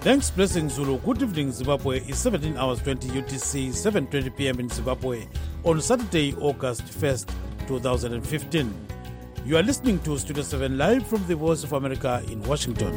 Thanks, Blessing Zulu. Good evening, Zimbabwe. It's 17 hours 20 UTC, 7:20 p.m. in Zimbabwe on Saturday, August 1st, 2015. You are listening to Studio 7 live from the Voice of America in Washington.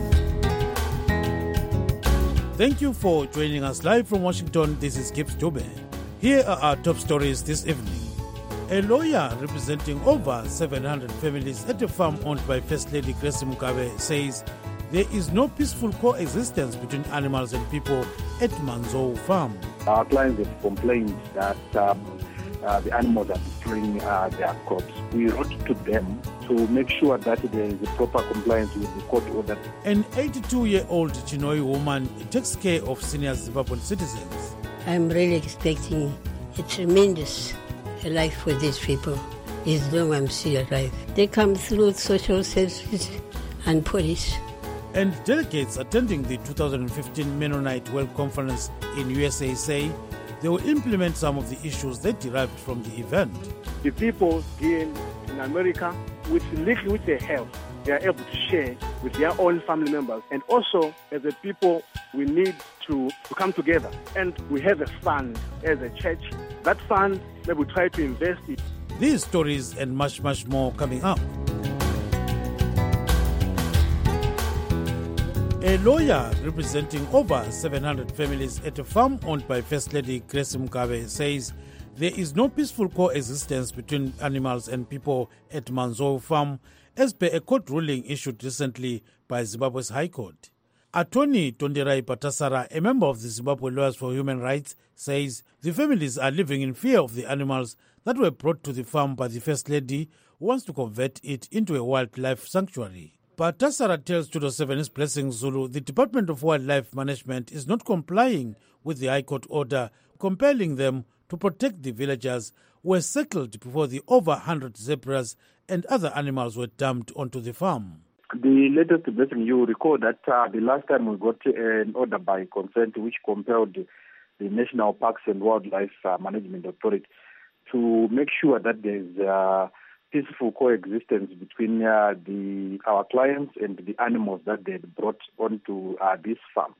Thank you for joining us live from Washington. This is Gibbs Dube. Here are our top stories this evening. A lawyer representing over 700 families at a farm owned by First Lady Grace Mugabe says there is no peaceful coexistence between animals and people at Manzou Farm. Our clients have complained that the animals are destroying their crops. We wrote to them to make sure that there is a proper compliance with the court order. An 82-year-old Chinoi woman takes care of senior Zimbabwean citizens. I'm really expecting a tremendous life for these people as long as I'm still alive. They come through social services and police. And delegates attending the 2015 Mennonite World Conference in USA say they will implement some of the issues that derived from the event. The people here in America, with little which they have, they are able to share with their own family members. And also, as a people, we need to come together. And we have a fund as a church. That fund, they will try to invest it. These stories and much, much more coming up. A lawyer representing over 700 families at a farm owned by First Lady Grace Mugabe says there is no peaceful coexistence between animals and people at Manzou Farm, as per a court ruling issued recently by Zimbabwe's High Court. Attorney Tonderai Patasara, a member of the Zimbabwe Lawyers for Human Rights, says the families are living in fear of the animals that were brought to the farm by the First Lady, who wants to convert it into a wildlife sanctuary. Patasara tells Studio 7's Blessing Zulu the Department of Wildlife Management is not complying with the High Court order compelling them to protect the villagers who were settled before the over 100 zebras and other animals were dumped onto the farm. The latest blessing, you recall that the last time we got an order by consent which compelled the National Parks and Wildlife Management Authority to make sure that there is peaceful coexistence between our clients and the animals that they had brought onto this farm.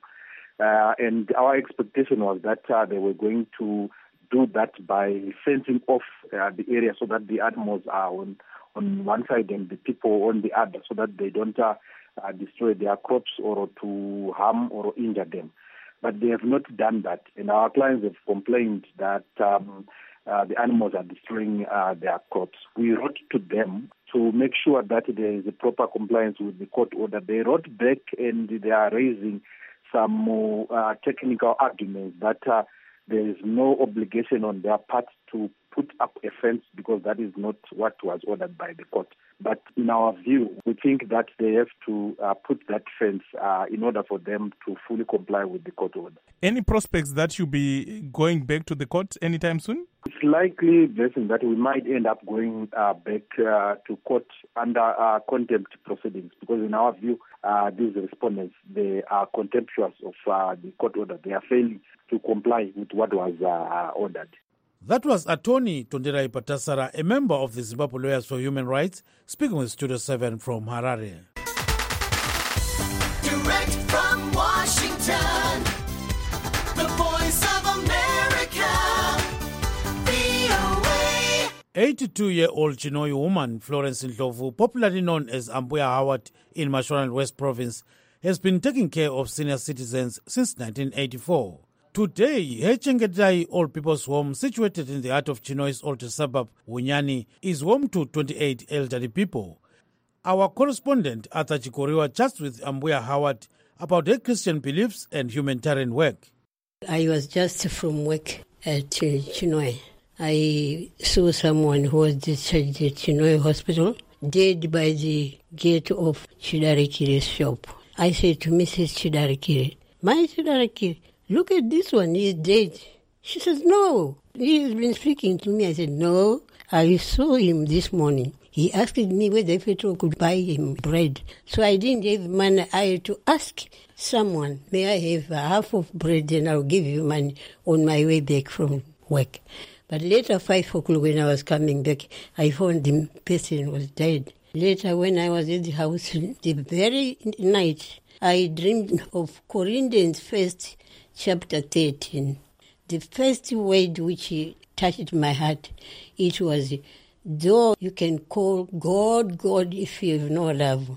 And our expectation was that they were going to do that by fencing off the area so that the animals are on one side and the people on the other, so that they don't destroy their crops or to harm or injure them. But they have not done that. And our clients have complained that the animals are destroying their crops. We wrote to them to make sure that there is a proper compliance with the court order. They wrote back and they are raising some more technical arguments that there is no obligation on their part to put up a fence because that is not what was ordered by the court. But in our view, we think that they have to put that fence in order for them to fully comply with the court order. Any prospects that you'll be going back to the court anytime soon? It's likely, Blessing, that we might end up going back to court under contempt proceedings because in our view, these respondents, they are contemptuous of the court order. They are failing to comply with what was ordered. That was Attorney Tonderai Patasara, a member of the Zimbabwe Lawyers for Human Rights, speaking with Studio 7 from Harare. Direct from Washington, the Voice of America, VOA. 82-year-old Chinoi woman Florence Ndlovu, popularly known as Ambuya Howard in Mashonaland West Province, has been taking care of senior citizens since 1984. Today, her Chengetai Old People's Home, situated in the heart of Chinoi's oldest suburb, Wunyani, is home to 28 elderly people. Our correspondent, Arthur Chikoriwa, chats with Ambuya Howard about her Christian beliefs and humanitarian work. I was just from work at Chinoi. I saw someone who was discharged at Chinoi Hospital, dead by the gate of Chidarikire's shop. I said to Mrs. Chidarikire, "My Chidarikire, look at this one, he's dead." She says, "No, he has been speaking to me." I said, "No, I saw him this morning. He asked me whether Petro could buy him bread. So I didn't have money. I had to ask someone, may I have half of bread and I'll give you money on my way back from work." But later, 5 o'clock when I was coming back, I found the person was dead. Later, when I was at the house, the very night, I dreamed of Corinthians 1st, chapter 13. The first word which touched my heart, it was, though you can call God, God, if you have no love,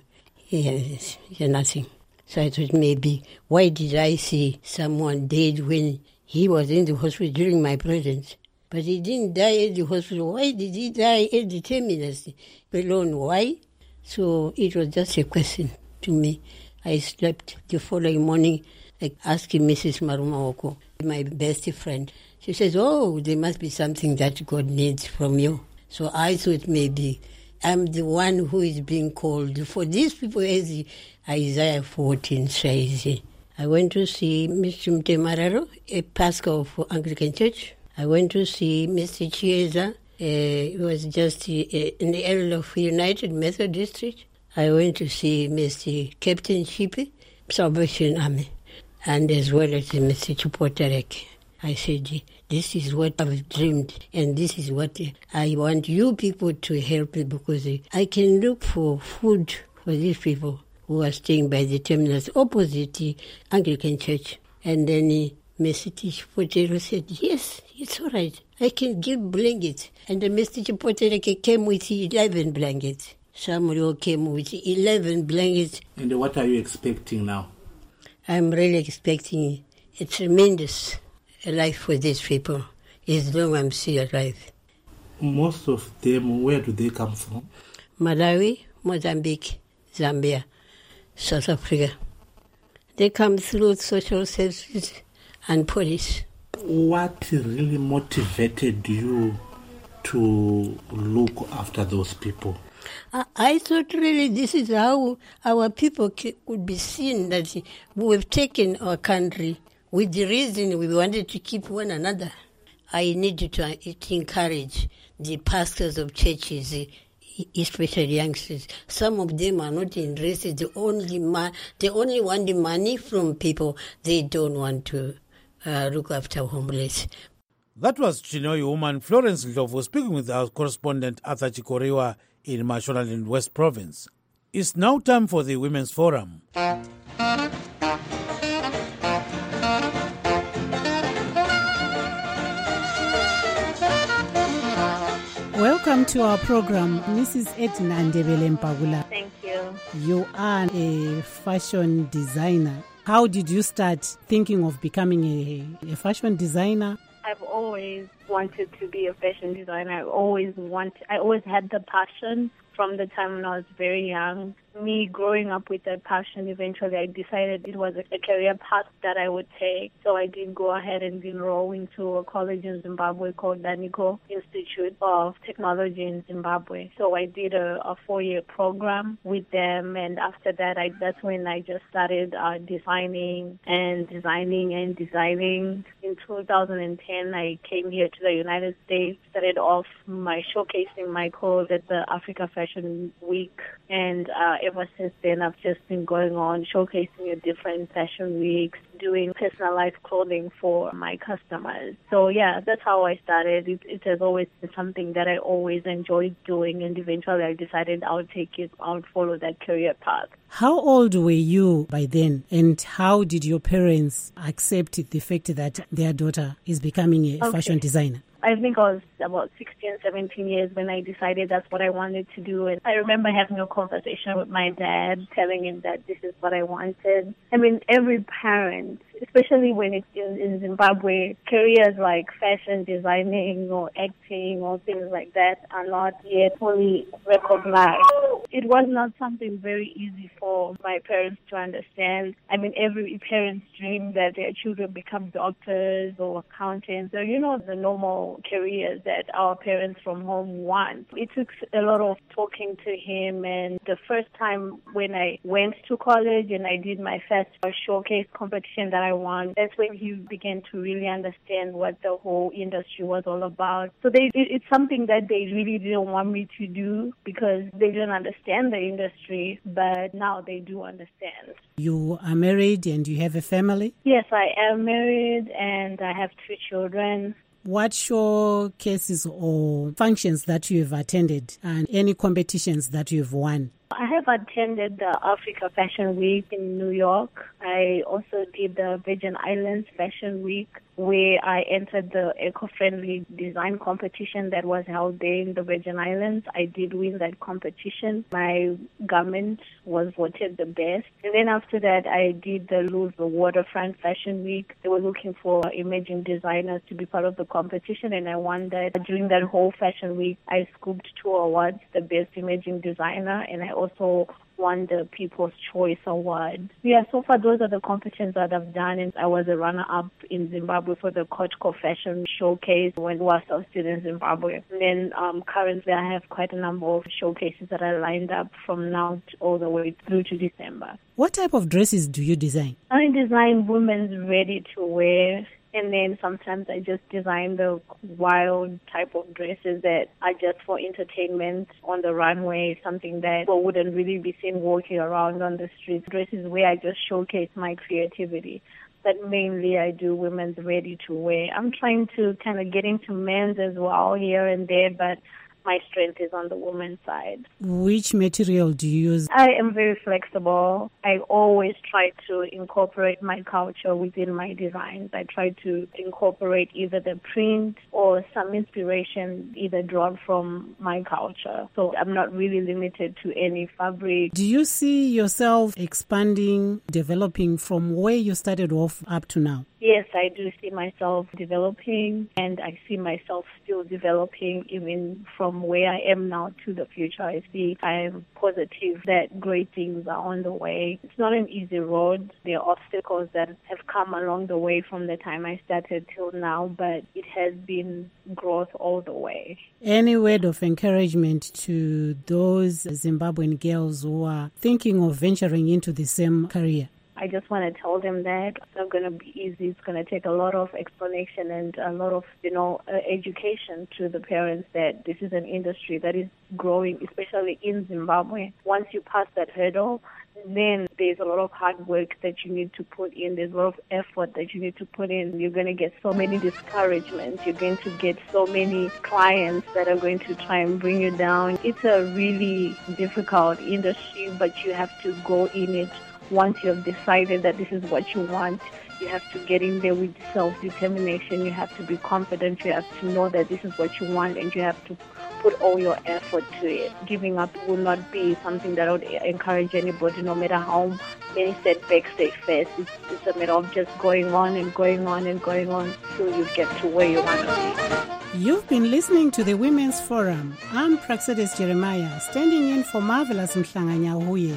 you're nothing. So I thought maybe, why did I see someone dead when he was in the hospital during my presence? But he didn't die at the hospital. Why did he die at the terminus alone? Why? So it was just a question to me. I slept the following morning, like asking Mrs. Marumaoko, my best friend. She says, oh, there must be something that God needs from you. So I thought maybe I'm the one who is being called for these people, as Isaiah 14 says. I went to see Mr. Mtemararo, a pastor of Anglican Church. I went to see Mr. Chiesa. He was just in the area of United Methodist District. I went to see Mr. Captain Shippey, Salvation Army, and as well as Mr. Chupotarek. I said, this is what I've dreamed, and this is what I want you people to help me, because I can look for food for these people who are staying by the terminus opposite the Anglican Church. And then Mr. Chupotero said, yes, it's all right. I can give blankets. And Mr. Chupotero came with 11 blankets. Samuel came with 11 blankets. And what are you expecting now? I'm really expecting a tremendous life for these people, as long as I'm still alive. Most of them, where do they come from? Malawi, Mozambique, Zambia, South Africa. They come through social services and police. What really motivated you to look after those people? I thought really this is how our people could be seen, that we have taken our country with the reason we wanted to keep one another. I needed to encourage the pastors of churches, especially youngsters. Some of them are not interested. They only want the money from people. They don't want to look after homeless. That was Chinoi woman Florence Ndlovu speaking with our correspondent Arthur Chikoriwa in Mashonaland West Province. It's now time for the Women's Forum. Welcome to our program, Mrs. Edna Ndebele Mpagula. Thank you. You are a fashion designer. How did you start thinking of becoming a fashion designer? I've always wanted to be a fashion designer. I always had the passion from the time when I was very young. Me growing up with that passion, eventually I decided it was a career path that I would take. So I did go ahead and enroll into a college in Zimbabwe called Daniko Institute of Technology in Zimbabwe. So I did a 4-year program with them, and after that, that's when I just started designing. In 2010, I came here to the United States, started off my showcasing my clothes at the Africa Fashion Week, and ever since then, I've just been going on showcasing at different fashion weeks, doing personalized clothing for my customers. So yeah, that's how I started. It has always been something that I always enjoyed doing, and eventually I decided I would follow that career path. How old were you by then, and how did your parents accept the fact that their daughter is becoming a fashion designer? I think I was about 16, 17 years when I decided that's what I wanted to do. And I remember having a conversation with my dad, telling him that this is what I wanted. I mean, every parent, especially when it's in Zimbabwe, careers like fashion designing or acting or things like that are not yet fully recognized. It was not something very easy for my parents to understand. I mean, every parent's dream that their children become doctors or accountants, or, the normal careers that our parents from home want. It took a lot of talking to him, and the first time when I went to college and I did my first showcase competition that I won, that's when he began to really understand what the whole industry was all about. So it's something that they really didn't want me to do because they didn't understand the industry, but now they do understand. You are married and you have a family? Yes, I am married and I have 2 children. What showcases or functions that you have attended and any competitions that you have won? I have attended the Africa Fashion Week in New York. I also did the Virgin Islands Fashion Week, where I entered the eco-friendly design competition that was held there in the Virgin Islands. I did win that competition. My garment was voted the best. And then after that, I did the Louisville Waterfront Fashion Week. They were looking for emerging designers to be part of the competition, and I won that. During that whole fashion week, I scooped 2 awards, the Best Emerging Designer, and I also won the People's Choice Award. Yeah, so far those are the competitions that I've done, and I was a runner-up in Zimbabwe for the Kotko Fashion Showcase when whilst I was still in Zimbabwe. And then currently I have quite a number of showcases that are lined up from now all the way through to December. What type of dresses do you design? I design women's ready-to-wear. And then sometimes I just design the wild type of dresses that are just for entertainment on the runway, something that people wouldn't really be seen walking around on the streets. Dresses where I just showcase my creativity. But mainly I do women's ready-to-wear. I'm trying to kind of get into men's as well here and there, but my strength is on the women's side. Which material do you use? I am very flexible. I always try to incorporate my culture within my designs. I try to incorporate either the print or some inspiration either drawn from my culture. So I'm not really limited to any fabric. Do you see yourself expanding, developing from where you started off up to now? Yes, I do see myself developing, and I see myself still developing even from where I am now to the future. I am positive that great things are on the way. It's not an easy road. There are obstacles that have come along the way from the time I started till now, but it has been growth all the way. Any word of encouragement to those Zimbabwean girls who are thinking of venturing into the same career? I just want to tell them that it's not going to be easy. It's going to take a lot of explanation and a lot of, education to the parents that this is an industry that is growing, especially in Zimbabwe. Once you pass that hurdle, then there's a lot of hard work that you need to put in. There's a lot of effort that you need to put in. You're going to get so many discouragements. You're going to get so many clients that are going to try and bring you down. It's a really difficult industry, but you have to go in it. Once you have decided that this is what you want, you have to get in there with self-determination. You have to be confident. You have to know that this is what you want, and you have to put all your effort to it. Giving up will not be something that I would encourage anybody, no matter how many setbacks they face. It's a matter of just going on and going on and going on till you get to where you want to be. You've been listening to the Women's Forum. I'm Praxedes Jeremiah, standing in for Marvelous Mhlanga-Nyahuye.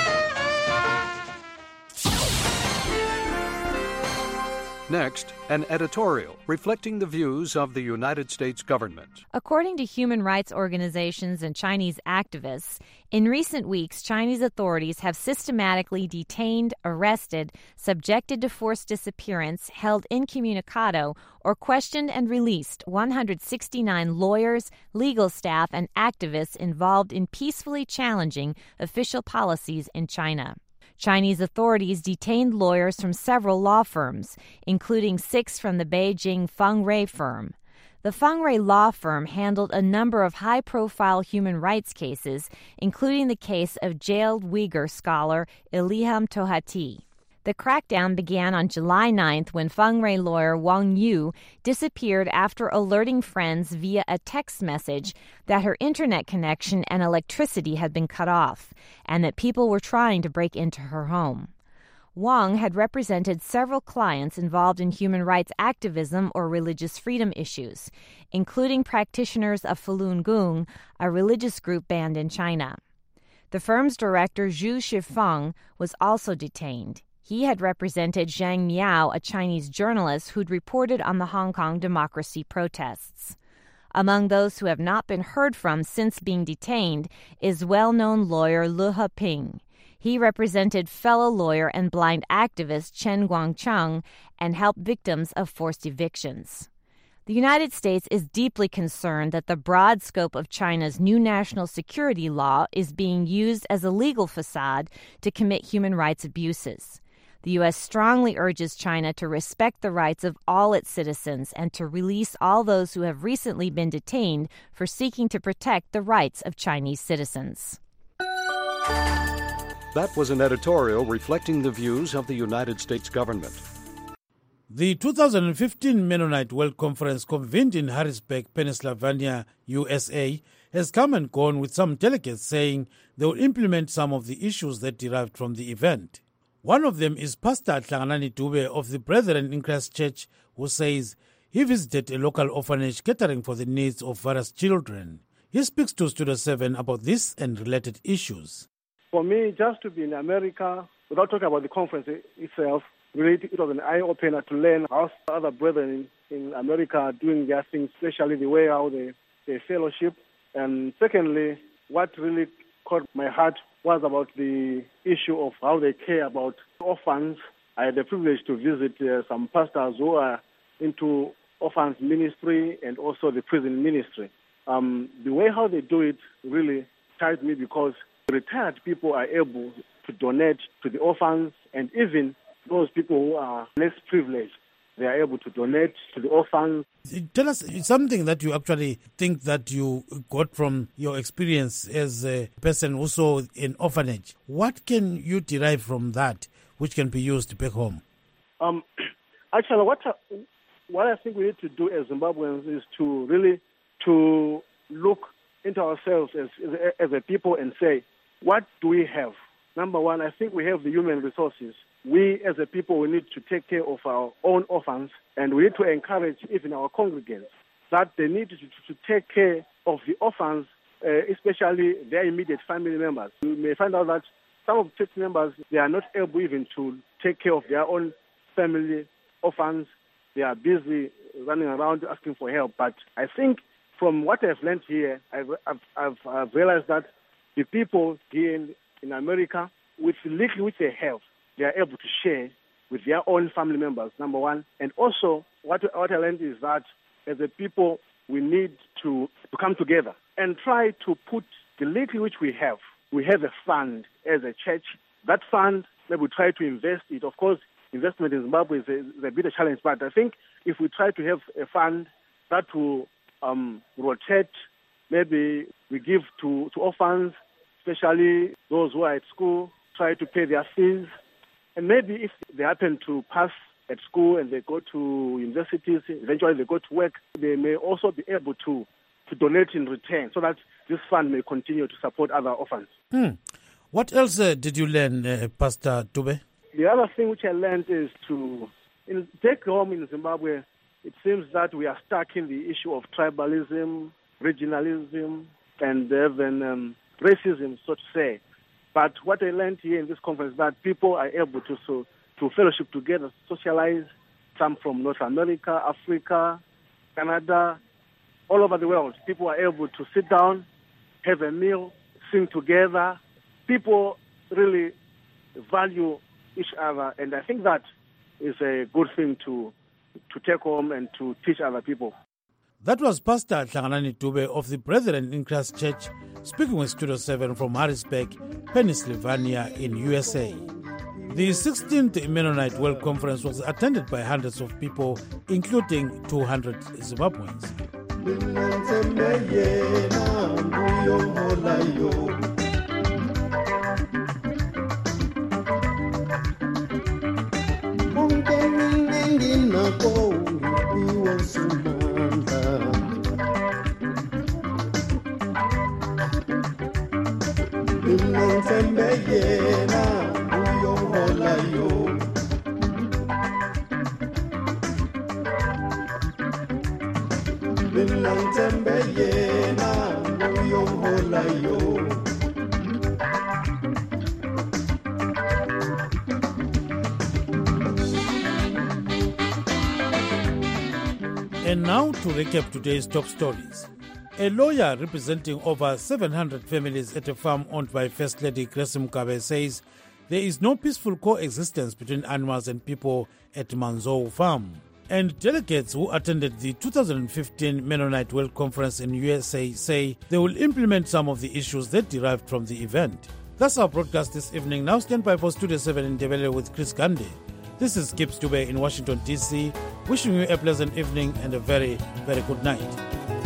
Next, an editorial reflecting the views of the United States government. According to human rights organizations and Chinese activists, in recent weeks, Chinese authorities have systematically detained, arrested, subjected to forced disappearance, held incommunicado, or questioned and released 169 lawyers, legal staff, and activists involved in peacefully challenging official policies in China. Chinese authorities detained lawyers from several law firms, including 6 from the Beijing Feng Rui firm. The Feng Rui law firm handled a number of high-profile human rights cases, including the case of jailed Uyghur scholar Ilham Tohati. The crackdown began on July 9th when Feng Rui lawyer Wang Yu disappeared after alerting friends via a text message that her internet connection and electricity had been cut off and that people were trying to break into her home. Wang had represented several clients involved in human rights activism or religious freedom issues, including practitioners of Falun Gong, a religious group banned in China. The firm's director, Zhu Shifeng, was also detained. He had represented Zhang Miao, a Chinese journalist who'd reported on the Hong Kong democracy protests. Among those who have not been heard from since being detained is well-known lawyer Lu Heping. He represented fellow lawyer and blind activist Chen Guangcheng and helped victims of forced evictions. The United States is deeply concerned that the broad scope of China's new national security law is being used as a legal facade to commit human rights abuses. The U.S. strongly urges China to respect the rights of all its citizens and to release all those who have recently been detained for seeking to protect the rights of Chinese citizens. That was an editorial reflecting the views of the United States government. The 2015 Mennonite World Conference, convened in Harrisburg, Pennsylvania, USA, has come and gone, with some delegates saying they will implement some of the issues that derived from the event. One of them is Pastor Hlanganani Dube of the Brethren in Christ Church, who says he visited a local orphanage catering for the needs of various children. He speaks to Studio 7 about this and related issues. For me, just to be in America, without talking about the conference itself, really, it was an eye-opener to learn how other brethren in America are doing their things, especially the way how they fellowship. And secondly, what really caught my heart was about the issue of how they care about orphans. I had the privilege to visit some pastors who are into orphans ministry and also the prison ministry. The way how they do it really touched me, because retired people are able to donate to the orphans, and even those people who are less privileged, they are able to donate to the orphans. Tell us something that you actually think that you got from your experience as a person who saw an orphanage. What can you derive from that which can be used back home? Actually, what I think we need to do as Zimbabweans is to really to look into ourselves as a people and say, what do we have? Number one, I think we have the human resources. We as a people, we need to take care of our own orphans, and we need to encourage even our congregants that they need to take care of the orphans, especially their immediate family members. You may find out that some of church members, they are not able even to take care of their own family orphans. They are busy running around asking for help. But I think from what I've learned here, I've realized that the people here in America, with the little which they have, they are able to share with their own family members, number one. And also, what I learned is that as a people, we need to come together and try to put the little which we have. We have a fund as a church. That fund, maybe we try to invest it. Of course, investment in Zimbabwe is a bit of a challenge, but I think if we try to have a fund that will rotate, maybe we give to orphans, especially those who are at school, try to pay their fees. And maybe if they happen to pass at school and they go to universities, eventually they go to work, they may also be able to donate in return so that this fund may continue to support other orphans. What else did you learn, Pastor Dube? The other thing which I learned is take home in Zimbabwe, it seems that we are stuck in the issue of tribalism, regionalism, and even racism, so to say. But what I learned here in this conference is that people are able to fellowship together, socialize, some from North America, Africa, Canada, all over the world. People are able to sit down, have a meal, sing together. People really value each other, and I think that is a good thing to take home and to teach other people. That was Pastor Hlanganani Dube of the Brethren in Christ Church, speaking with Studio 7 from Harrisburg, Pennsylvania in USA. The 16th Mennonite World Conference was attended by hundreds of people, including 200 Zimbabweans. And now to recap today's top stories. A lawyer representing over 700 families at a farm owned by First Lady Grace Mugabe says there is no peaceful coexistence between animals and people at Manzou Farm. And delegates who attended the 2015 Mennonite World Conference in USA say they will implement some of the issues that derived from the event. That's our broadcast this evening. Now stand by for Studio 7 in Ndebele with Chris Gandhi. This is Gibbs Dube in Washington, D.C., wishing you a pleasant evening and a very, very good night.